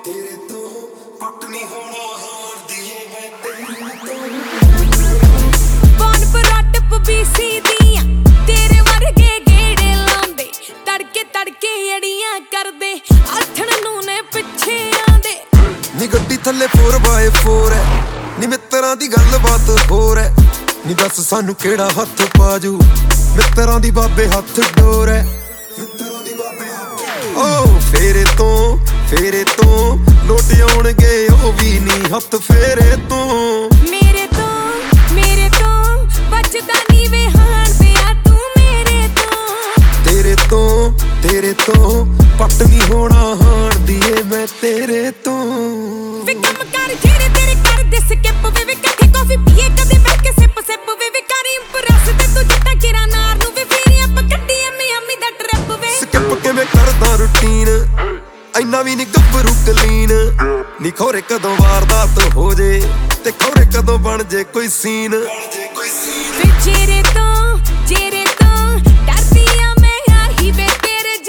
ਤੇਰੇ ਤੋਂ ਪੱਟ ਨਹੀਂ ਹੋਣਾ ਹਾਰਦੀ ਏ ਮੈਂ ਤੇਰੇ ਬੌਨ ਬਰਾਟ ਪਬੀਸੀ ਦੀਆਂ ਤੇਰੇ ਵਰਗੇ ਗੇੜੇ ਲਾਉਂਦੇ ਤੜਕੇ ਤੜਕੇ ਅੜੀਆਂ ਕਰਦੇ ਆਥਣ ਨੂੰ ਨੇ ਪਿੱਛੇ ਆਂਦੇ ਨੀ ਗੱਡੀ ਥੱਲੇ 4x4 ਐ ਨੀ ਮਿੱਤਰਾਂ ਦੀ ਗੱਲਬਾਤ ਹੋਰ ਐ ਨੀ ਦੱਸ ਸਾਨੂੰ ਕਿਹੜਾ ਹੱਥ ਪਾਜੂ ਮਿੱਤਰਾਂ ਦੀ ਬਾਬੇ ਹੱਥ ਡੋਰ ਐ ਮਿੱਤਰਾਂ ਦੀ ਬਾਬੇ ਹੱਥ ਓ ਫੇਰੇ ਤੋਂ ਲੋਟ ਆਉਣਗੇ ਉਹ ਵੀ ਨੀ ਹੱਥ ਫੇਰੇ ਤੋਂ ਮੇਰੇ ਤੋਂ ਬਚਦਾ ਨੀ ਵੇ ਹਾਣਦਿਆ ਤੂੰ ਮੇਰੇ ਤੋਂ ਤੇਰੇ ਤੋਂ ਪੱਟ ਨੀ ਹੋਣਾ ਹਾਣਦੀ ਏ ਮੈਂ ਤੇਰੇ ਤੋਂ ਵੇ ਕੰਮ ਕਰ ਜਿਹੜੇ ਤੇਰੇ ਕਰਦੇ ਸਕਿਪ ਵੇ ਇਕੱਠੇ ਕਾਫੀ ਪੀਏ ਕਦੇ ਬਹਿ ਕੇ ਸਿਪ ਵੇ ਕਰ ਇੰਪ੍ਰੈਸ ਤੇ ਤੂੰ ਜੱਟਾ ਕਿਰਾ ਨਾਰ ਨੂੰ ਵੇ ਫੇਰੀ ਆਪਾਂ ਕੱਢੀਏ ਮਿਆਮੀ ਦਾ ਟ੍ਰਿਪ ਵੇ ਸਕਿਪ ਕਿਵੇਂ ਕਰਦਾ ਰੂਟੀਨ ਇੰਨਾ ਵੀ ਨੀ ਗੱਭਰੂ ਕਲੀਨ ਨੀ ਖੋਰੇ ਕਦੋਂ ਵਾਰਦਾਤ ਹੋ ਜੇ ਤੇ ਖੋਰੇ ਕਦੋਂ ਬਣ ਜੇ ਕੋਈ ਸੀਨ ਵੇ ਜਿਹੜੇ ਤੋਂ ਡਰਦੀ ਆ ਮੈਂ ਆਹੀ ਵੇ ਤੇਰੇ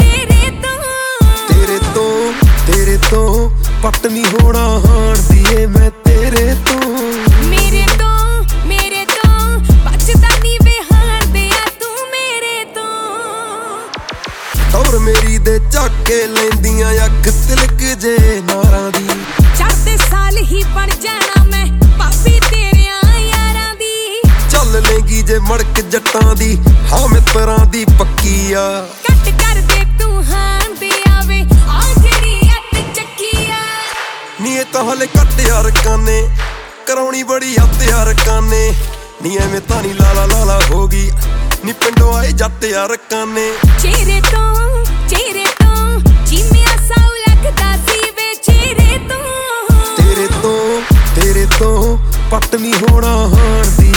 ਤੇਰੇ ਤੋਂ ਪੱਟ ਨੀ ਹੋਣਾ ਹਾਣਦੀ ਏ ਮੈਂ ਤੇਰੇ ਤੋਂ ਮੇਰੇ ਤੋਂ ਬਚਦਾ ਨੀ ਵੇ ਹਾਣਦਿਆ ਤੂੰ ਮੇਰੇ ਤੋਂ ਦੌਰ ਮੇਰੀ ਦੇ ਚੱਕ ਕੇ ਲੈਂਦੀਆਂ ਅੱਖ ਤਿਲਕ ਜੇ ਨਾਰਾਂ ਦੀ ਚੜ੍ਹਦੇ ਸਾਲ ਹੀ ਬਣ ਜਾਣਾ ਮੈਂ ਭਾਬੀ ਤੇਰਿਆਂ ਯਾਰਾਂ ਦੀ ਚੱਲ ਲੈਂਗੀ ਜੇ ਮੜਕ ਜੱਟਾਂ ਦੀ ਹਾਂ ਮਿੱਤਰਾਂ ਦੀ ਪੱਕੀ ਆ ਕੱਟ ਕਰ ਦੇ ਤੂੰ ਹਾਣਦੇ ਆਵੇ ਆ ਜਿਹੜੀ ਅੱਤ ਚੱਕੀ ਆ ਨੀ ਇਹ ਤਾਂ ਹਲੇ ਘੱਟ ਯਾਰ ਕਾਨੇ ਕਰਾਉਣੀ ਬੜੀ ਹੱਥ ਯਾਰ ਕਾਨੇ ਨੀ ਐਵੇਂ ਤਾਂ ਨੀ ਲਾਲਾ ਹੋ ਗਈ ਨੀ ਪਿੰਡੋਂ ਆਏ ਜੱਟ ਯਾਰ ਕਾਨੇ ਚਿਹਰੇ ਤੋਂ ਜਿਵੇਂ ਸਾਉ ਲੱਗਦਾ ਸੀ ਵੇ ਚਿਹਰੇ ਤੋਂ ਤੇਰੇ ਤੋਂ ਪੱਟ ਨੀ ਹੋਣਾ ਹਾਣਦੀ